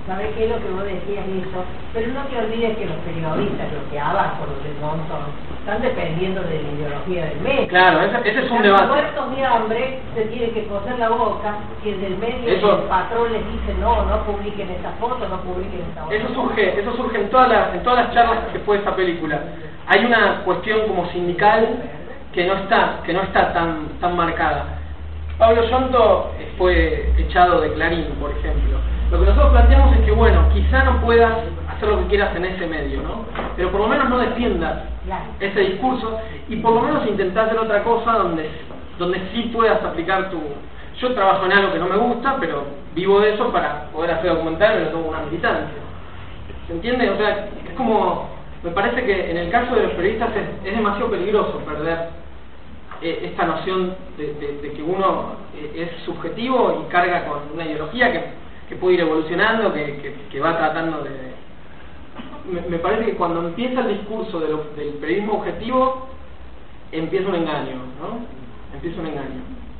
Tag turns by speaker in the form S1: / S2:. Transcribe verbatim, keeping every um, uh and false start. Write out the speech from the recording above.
S1: ¿sabes qué es lo que vos decías eso? Pero no te olvides que los periodistas, los que abajo, los del montón, están dependiendo de la ideología del medio.
S2: Claro, ese, ese es un
S1: están
S2: debate.
S1: muertos de hambre, se tienen que coser la boca, y el del medio,
S2: Eso,
S1: el patrón les dice, no, no publiquen esta foto, no publiquen esta otra.
S2: Eso surge, eso surge en todas las, en todas las charlas que fue esa película. Hay una cuestión como sindical que no está, que no está tan, tan marcada. Pablo Yonto fue echado de Clarín, por ejemplo. Lo que nosotros planteamos es que, bueno, quizá no puedas hacer lo que quieras en ese medio, ¿no? Pero por lo menos no defiendas ese discurso y por lo menos intentá hacer otra cosa donde, donde sí puedas aplicar tu... Yo trabajo en algo que no me gusta, pero vivo de eso para poder hacer documentales, pero tengo una militancia. ¿Se entiende? O sea, es como... Me parece que en el caso de los periodistas es, es demasiado peligroso perder eh, esta noción de, de, de que uno eh, es subjetivo y carga con una ideología que, que puede ir evolucionando, que, que, que va tratando de... Me, me parece que cuando empieza el discurso de lo, del periodismo objetivo, empieza un engaño, ¿no? Empieza un engaño.